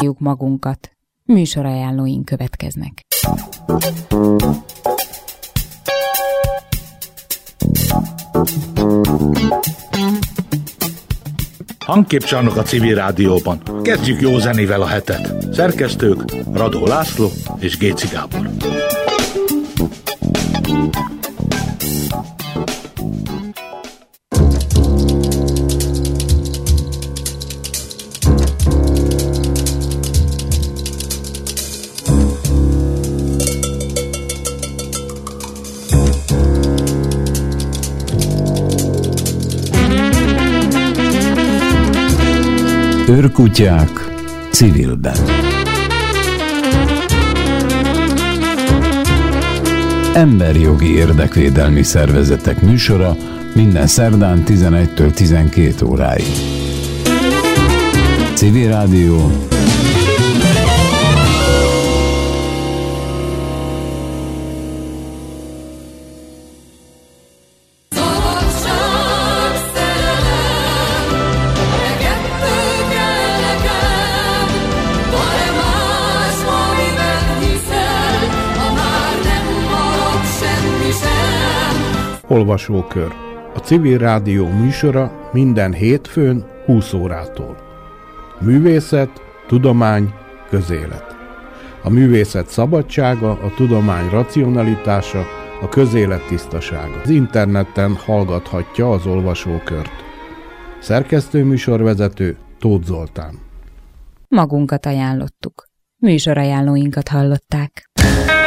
magunkat. Műsorajánlóink következnek. Hangképcsarnok a Civil Rádióban. Kezdjük jó zenével a hetet. Szerkesztők Radó László és Géci Gábor. Őrkutyák civilben. Emberjogi érdekvédelmi szervezetek műsora minden szerdán 11-től 12 óráig. Civil Rádió. Olvasókör. A Civil Rádió műsora minden hétfőn 20 órától. Művészet, tudomány, közélet. A művészet szabadsága, a tudomány racionalitása, a közélet tisztasága. Az interneten hallgathatja az olvasókört. Szerkesztőműsorvezető Tóth Zoltán. Magunkat ajánlottuk. Műsorajánlóinkat hallották.